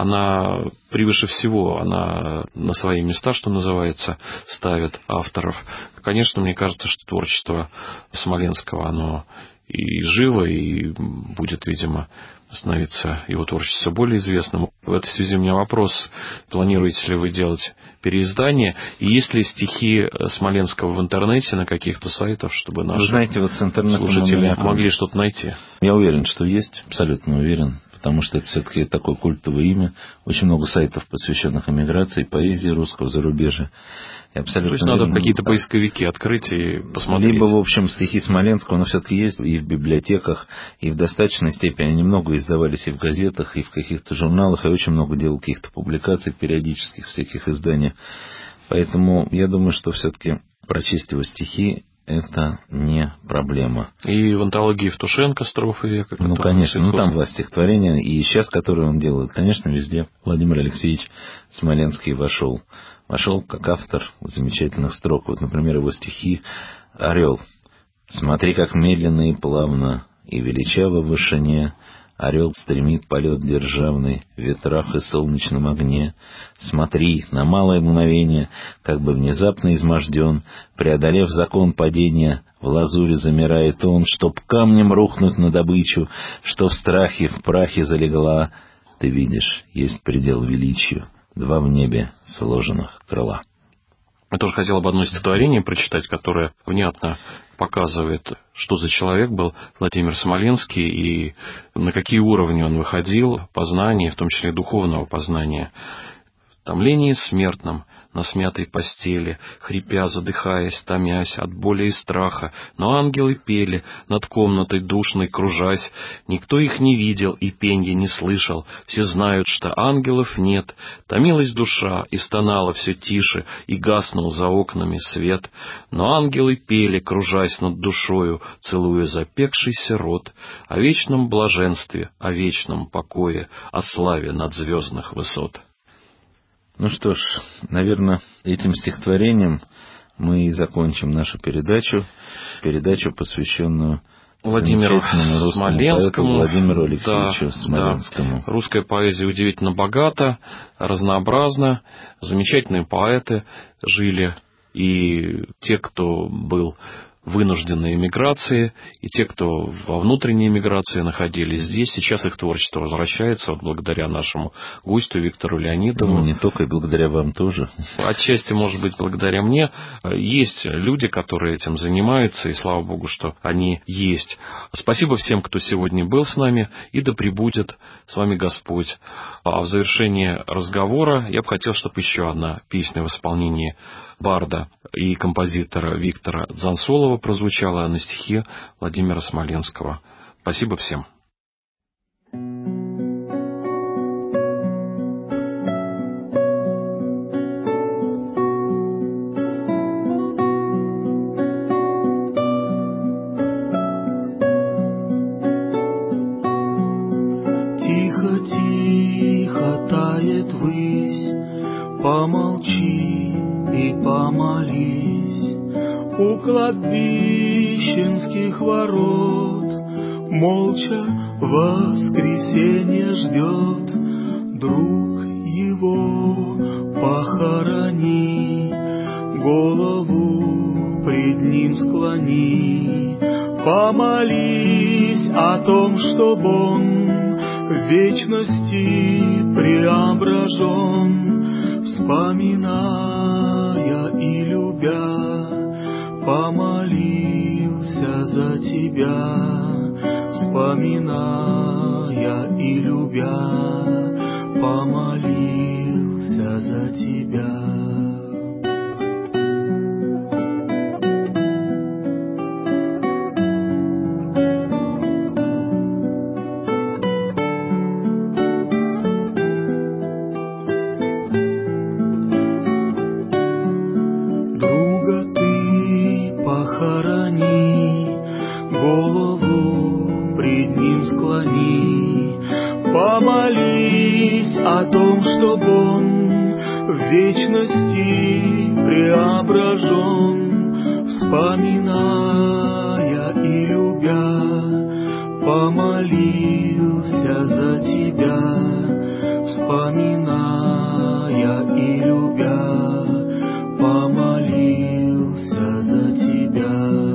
она превыше всего, она на свои места, что называется, ставит авторов. Конечно, мне кажется, что творчество Смоленского, оно и живо, и будет, видимо, становиться его творчество более известным. В этой связи у меня вопрос, планируете ли вы делать переиздание, и есть ли стихи Смоленского в интернете на каких-то сайтах, чтобы наши вы знаете, вот с слушатели могли что-то найти? Я уверен, что есть, абсолютно уверен, потому что это все-таки такое культовое имя. Очень много сайтов, посвященных эмиграции, поэзии русского зарубежья. Я абсолютно То есть уверен, надо какие-то да. поисковики открыть и посмотреть. Либо, в общем, стихи Смоленского, но все-таки есть и в библиотеках, и в достаточной степени. Они много издавались и в газетах, и в каких-то журналах, и очень много делал каких-то публикаций периодических, всяких изданий. Поэтому я думаю, что все-таки прочесть его стихи — это не проблема. И в антологии Евтушенко «Строфы века». Ну, конечно, ну там два стихотворения, и сейчас, которые он делает, конечно, везде Владимир Алексеевич Смоленский вошел. Вошел как автор замечательных строк. Вот, например, его стихи «Орел». «Смотри, как медленно и плавно и величаво в вышине орел стремит полет державный в ветрах и солнечном огне. Смотри, на малое мгновение, как бы внезапно изможден, преодолев закон падения, в лазуре замирает он, чтоб камнем рухнуть на добычу, что в страхе, в прахе залегла. Ты видишь, есть предел величию, два в небе сложенных крыла». Я тоже хотел об одном стихотворении прочитать, которое внятно показывает, что за человек был Владимир Смоленский и на какие уровни он выходил познания, в том числе духовного познания. В томлении смертном, на смятой постели, хрипя, задыхаясь, томясь от боли и страха, но ангелы пели, над комнатой душной кружась. Никто их не видел и пенья не слышал, все знают, что ангелов нет. Томилась душа и стонала все тише, и гаснул за окнами свет. Но ангелы пели, кружась над душою, целуя запекшийся рот, о вечном блаженстве, о вечном покое, о славе надзвездных высот. Ну что ж, наверное, этим стихотворением мы и закончим нашу передачу, передачу, посвященную Владимиру Смоленскому, Владимиру Алексеевичу да, Смоленскому. Да. Русская поэзия удивительно богата, разнообразна, замечательные поэты жили, и те, кто был в вынужденной эмиграции, и те, кто во внутренней эмиграции находились здесь, сейчас их творчество возвращается, вот благодаря нашему гостю Виктору Леонидову. Ну, не только, и благодаря вам тоже. Отчасти, может быть, благодаря мне. Есть люди, которые этим занимаются, и слава Богу, что они есть. Спасибо всем, кто сегодня был с нами, и да пребудет с вами Господь. А в завершении разговора я бы хотел, чтобы еще одна песня в исполнении барда и композитора Виктора Дзансолова прозвучала на стихи Владимира Смоленского. Спасибо всем. Тихо-тихо тает высь, помолчи и помолись. У кладбищенских ворот молча воскресенье ждет. Друг его похорони, голову пред ним склони. Помолись о том, чтоб он в вечности преображен, вспоминая и любя, помолился за тебя, вспоминая и любя, помолился за тебя. о том, чтоб он в вечности преображен, вспоминая и любя, помолился за тебя, вспоминая и любя, помолился за тебя.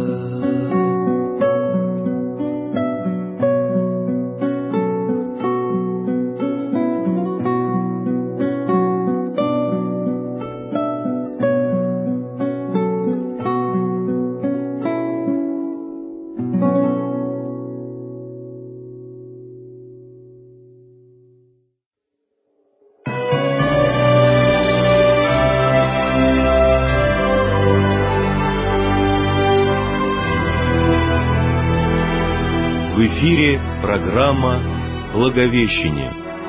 В эфире программа «Благовещение».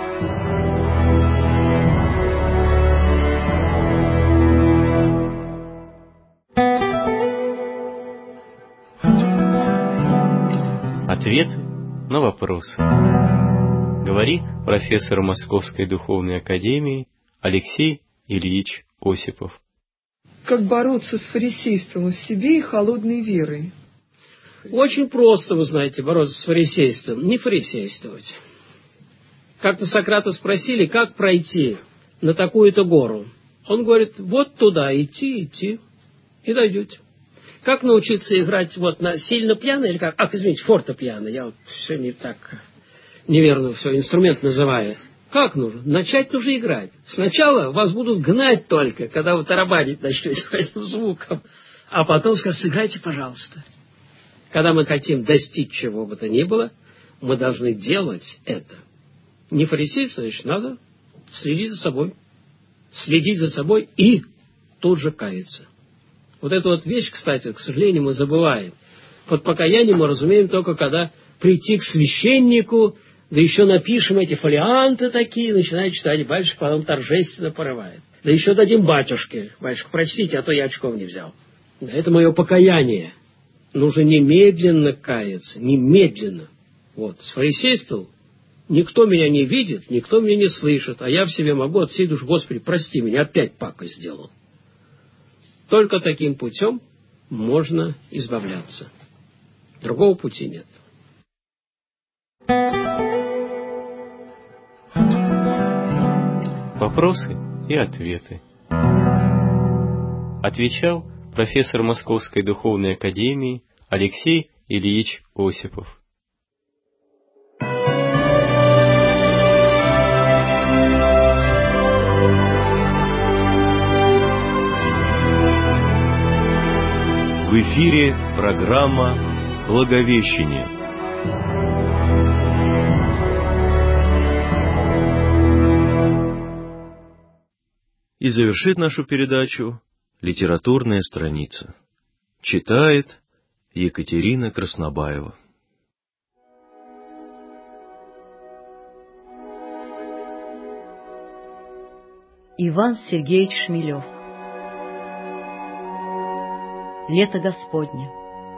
Ответы на вопросы. Говорит профессор Московской духовной академии Алексей Ильич Осипов. Как бороться с фарисейством в себе и холодной верой? Очень просто, вы знаете, бороться с фарисейством. Не фарисействовать. Как-то Сократа спросили, как пройти на такую-то гору. Он говорит, вот туда идти, идти, и дойдете. Как научиться играть вот на сильно пьяно, или как? Ах, извините, фортепиано, я вот все не так неверно все инструмент называю. Как нужно? Начать нужно играть. Сначала вас будут гнать только, когда вы тарабанить начнете этим звуком. А потом скажут, сыграйте, пожалуйста. Когда мы хотим достичь чего бы то ни было, мы должны делать это. Не фарисейство, значит, надо следить за собой. Следить за собой и тут же каяться. Вот эту вот вещь, кстати, к сожалению, мы забываем. Под покаянием мы разумеем только, когда прийти к священнику, да еще напишем эти фолианты такие, начинает читать, батюшка потом торжественно порывает. Да еще дадим батюшке, батюшка, прочтите, а то я очков не взял. Это мое покаяние. Нужно немедленно каяться, немедленно. Вот, с фарисейством никто меня не видит, никто меня не слышит, а я в себе могу от всей души, Господи, прости меня, опять пакость сделал. Только таким путем можно избавляться. Другого пути нет. Вопросы и ответы. Отвечал профессор Московской духовной академии Алексей Ильич Осипов. В эфире программа «Благовещение». И завершит нашу передачу литературная страница. Читает Екатерина Краснобаева. Иван Сергеевич Шмелев. Лето Господне.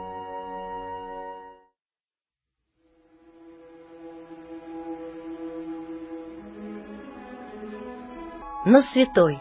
На святой.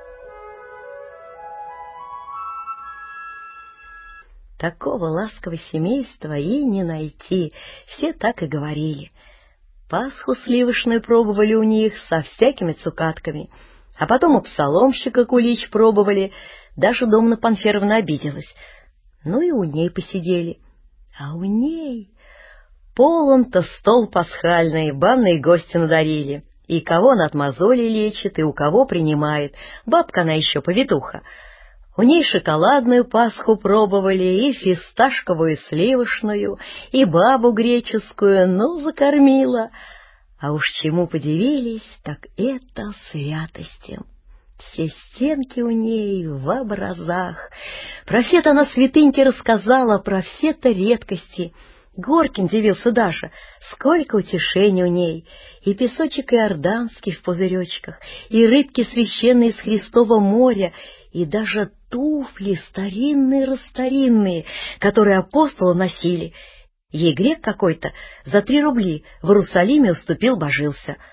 Такого ласкового семейства и не найти, все так и говорили. Пасху сливочную пробовали у них со всякими цукатками, а потом у псаломщика кулич пробовали, даже Домна Панферовна обиделась. Ну и у ней посидели. А у ней полон-то стол пасхальный, банные гости надарили. И кого она от мозолей лечит, и у кого принимает. Бабка она еще повитуха. У ней шоколадную Пасху пробовали, и фисташковую, и сливочную, и бабу греческую, ну, закормила. А уж чему подивились, так это святостям. Все стенки у ней в образах. Про все-то она святыньке рассказала, про все-то редкости. Горкин дивился даже, сколько утешений у ней, и песочек иорданский в пузыречках, и рыбки священные из Христова моря, и даже туфли старинные-растаринные, которые апостолы носили. Ей грек какой-то за три рубли в Иерусалиме уступил, божился.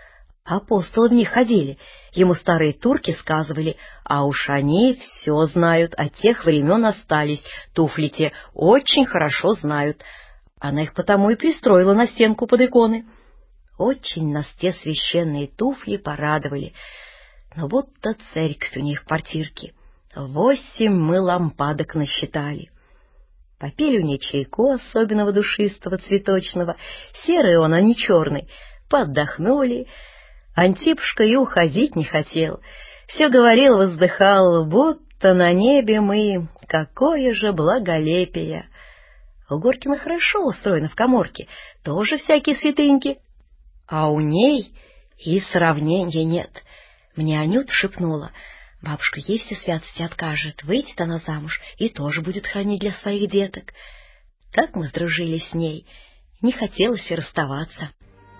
Апостолы в них ходили, ему старые турки сказывали, а уж они все знают, от тех времен остались, туфли те очень хорошо знают. Она их потому и пристроила на стенку под иконы. Очень нас те священные туфли порадовали. Но вот-то церковь у них в квартирке. Восемь мы лампадок насчитали. Попели у ней чайку особенного душистого, цветочного, серый он, а не черный. Поотдохнули. Антипушка и уходить не хотел. Все говорил, воздыхал, будто на небе мы, какое же благолепие. У Горкина хорошо устроено в каморке, тоже всякие святыньки. А у ней и сравнения нет. Мне Анюта шепнула: бабушка, если святости откажет, выйдет она замуж и тоже будет хранить для своих деток. Так мы сдружились с ней, не хотелось и расставаться.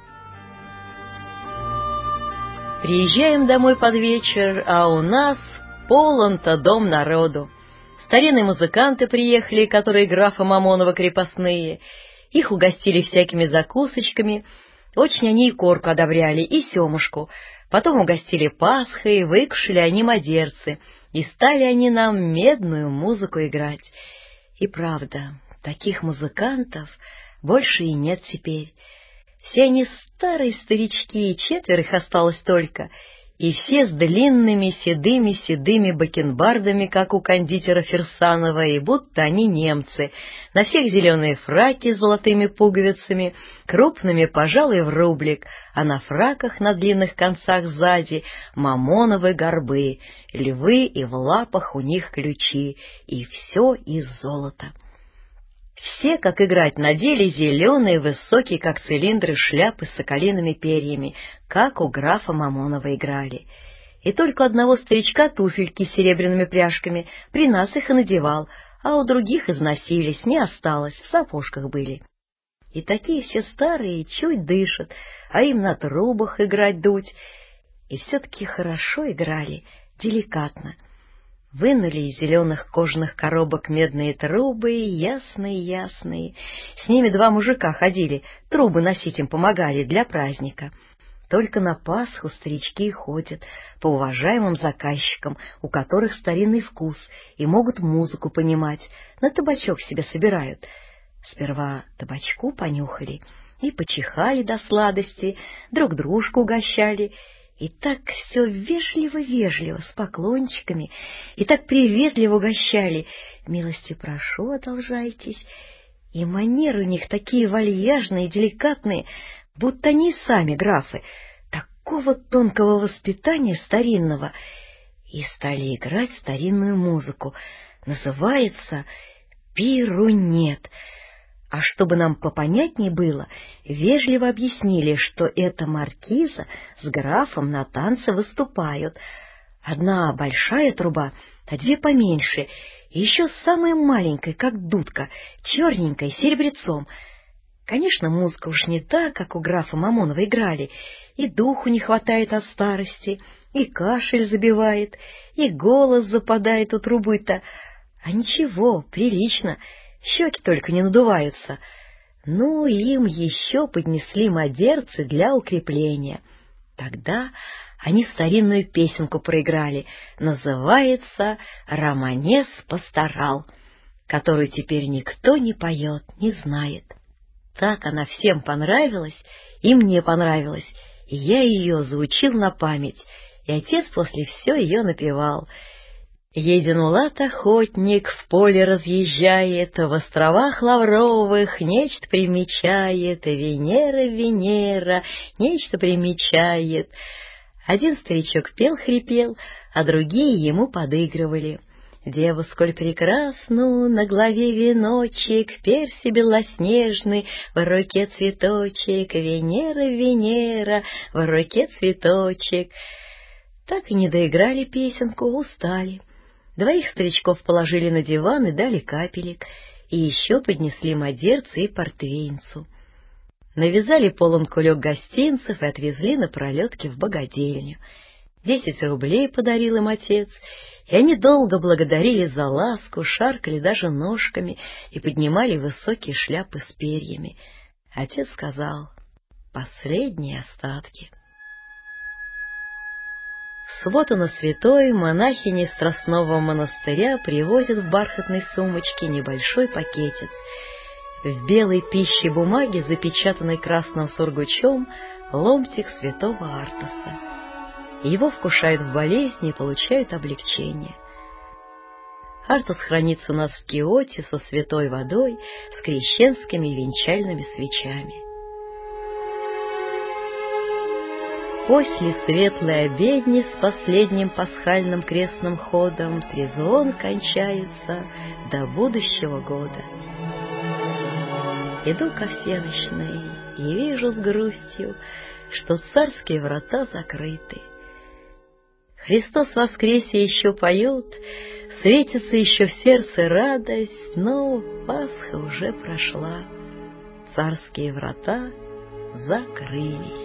Приезжаем домой под вечер, а у нас полон-то дом народу. Старинные музыканты приехали, которые графа Мамонова крепостные. Их угостили всякими закусочками. Очень они и корку одобряли, и семушку. Потом угостили пасхой, выкушали они мадерцы, и стали они нам медную музыку играть. И правда, таких музыкантов больше и нет теперь. Все они старые старички, четверо их осталось только, и все с длинными седыми-седыми бакенбардами, как у кондитера Фирсанова, и будто они немцы. На всех зеленые фраки с золотыми пуговицами, крупными, пожалуй, в рублик, а на фраках на длинных концах сзади мамоновы горбы, львы, и в лапах у них ключи, и все из золота. Все, как играть, надели зеленые, высокие, как цилиндры, шляпы с соколиными перьями, как у графа Мамонова играли. И только одного старичка туфельки с серебряными пряжками, при нас их и надевал, а у других износились, не осталось, в сапожках были. И такие все старые чуть дышат, а им на трубах играть дуть. И все-таки хорошо играли, деликатно. Вынули из зеленых кожаных коробок медные трубы, ясные-ясные. С ними два мужика ходили, трубы носить им помогали для праздника. Только на Пасху старички ходят, по уважаемым заказчикам, у которых старинный вкус, и могут музыку понимать, на табачок себе собирают. Сперва табачку понюхали и почихали до сладости, друг дружку угощали. И так все вежливо-вежливо, с поклончиками, и так приветливо угощали. Милости прошу, одолжайтесь. И манеры у них такие вальяжные, деликатные, будто они сами графы, такого тонкого воспитания старинного. И стали играть старинную музыку. Называется «Пирунет». А чтобы нам попонятней было, вежливо объяснили, что эта маркиза с графом на танце выступают. Одна большая труба, а две поменьше, и еще самая маленькая, как дудка, черненькая, серебрецом. Конечно, музыка уж не та, как у графа Мамонова играли, и духу не хватает от старости, и кашель забивает, и голос западает у трубы-то. А ничего, прилично, щеки только не надуваются. Ну, им еще поднесли мадерцы для укрепления. Тогда они старинную песенку проиграли, называется «Романес постарал», которую теперь никто не поет, не знает. Так она всем понравилась, и мне понравилась, и я ее заучил на память, и отец после все ее напевал. Еден улат охотник, в поле разъезжает, в островах лавровых нечто примечает, Венера, Венера, нечто примечает. Один старичок пел-хрипел, а другие ему подыгрывали. Деву сколь прекрасну, на голове веночек, перси белоснежный, в руке цветочек, Венера, Венера, в руке цветочек. Так и не доиграли песенку, устали. Двоих старичков положили на диван и дали капелек, и еще поднесли мадерцы и портвейнцу. Навязали полон кулек гостинцев и отвезли на пролетке в богадельню. Десять рублей подарил им отец, и они долго благодарили за ласку, шаркали даже ножками и поднимали высокие шляпы с перьями. Отец сказал: «Последние остатки». субботу на святой монахини из Страстного монастыря привозят в бархатной сумочке небольшой пакетец. В белой пище бумаге, запечатанной красным сургучом, ломтик святого Артаса. Его вкушают в болезни и получают облегчение. Артас хранится у нас в киоте со святой водой, с крещенскими и венчальными свечами. После светлой обедни с последним пасхальным крестным ходом трезвон кончается до будущего года. Иду ко всенощной и вижу с грустью, что царские врата закрыты. Христос воскресе еще поет, светится еще в сердце радость, но Пасха уже прошла, царские врата закрылись.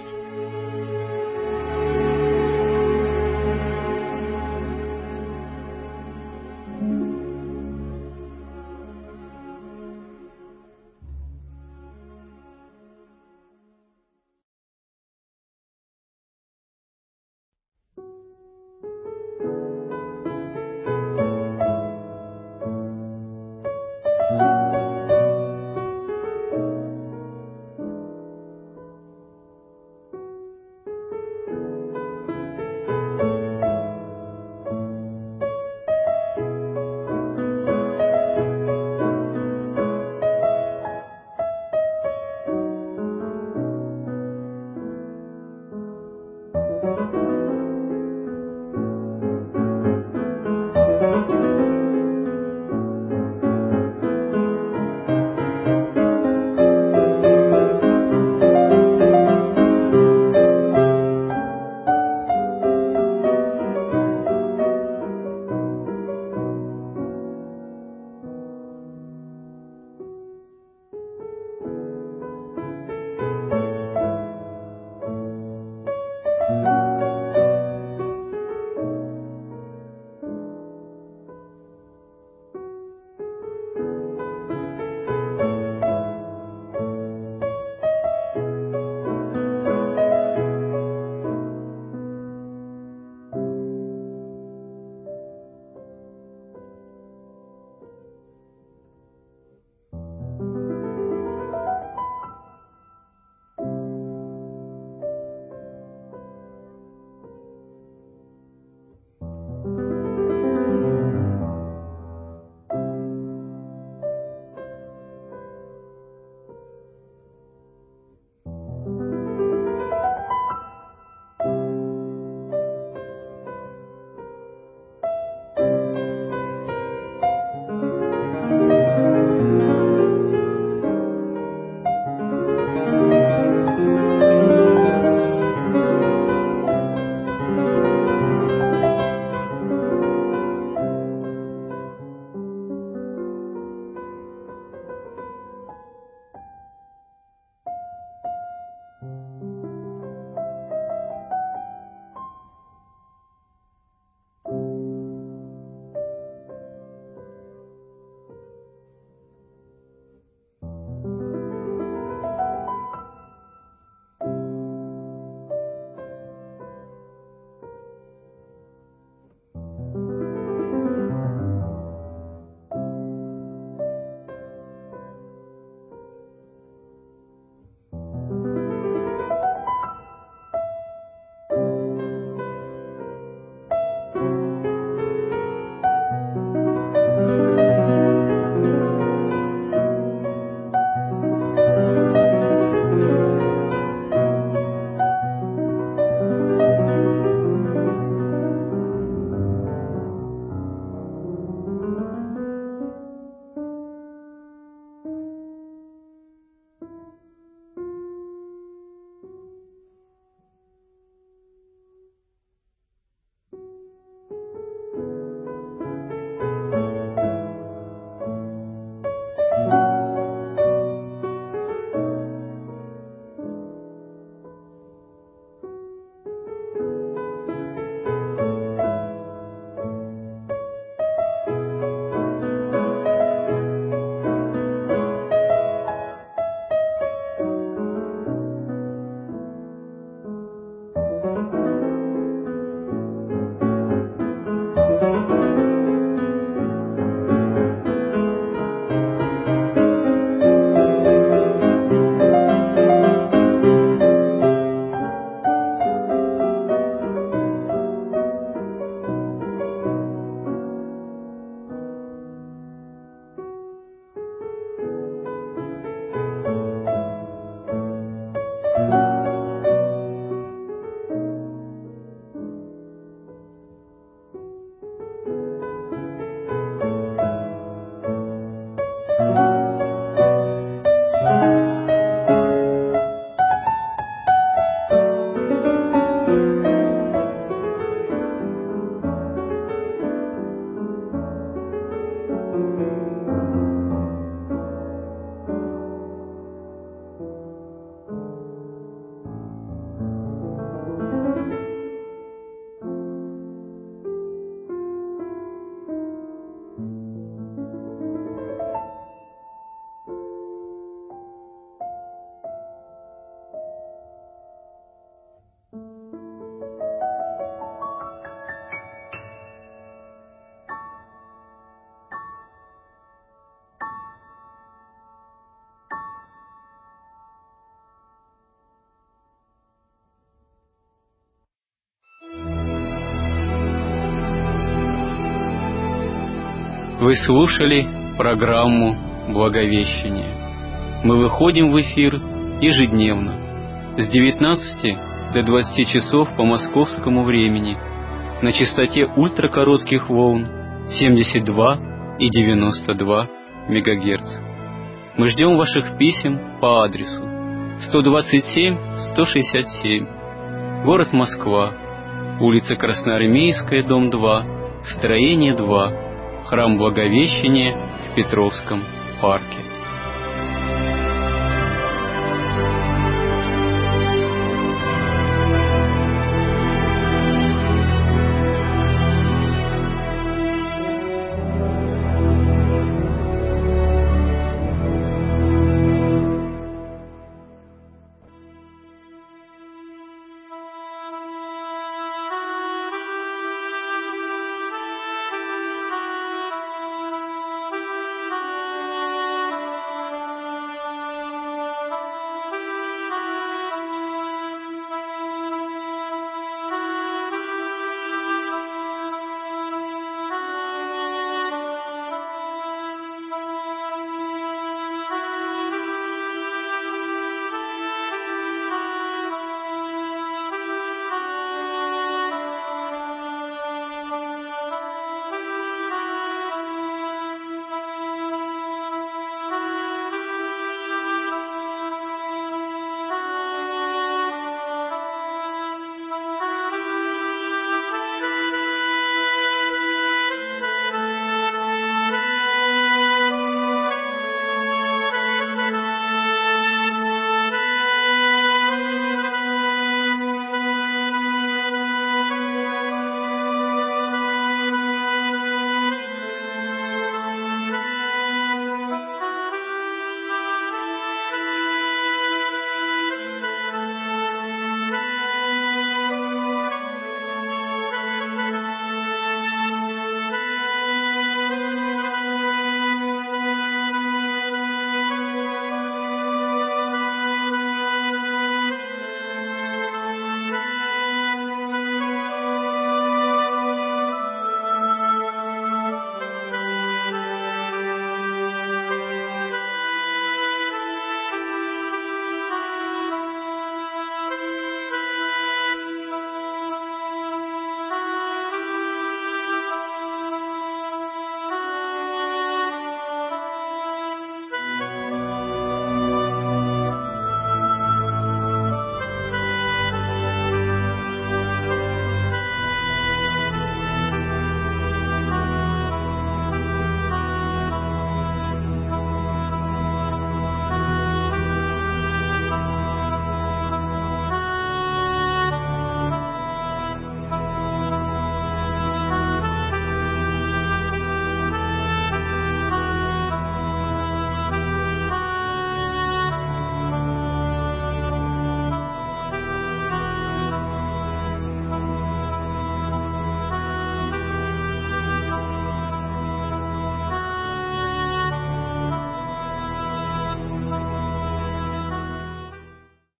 Вы слушали программу «Благовещение». Мы выходим в эфир ежедневно с девятнадцати до двадцати часов по московскому времени на частоте ультракоротких волн семьдесят два и девяносто два мегагерца. Мы ждем ваших писем по адресу сто двадцать семь сто шестьдесят семь, город Москва, улица Красноармейская, дом два, строение два, храм Благовещения в Петровском парке.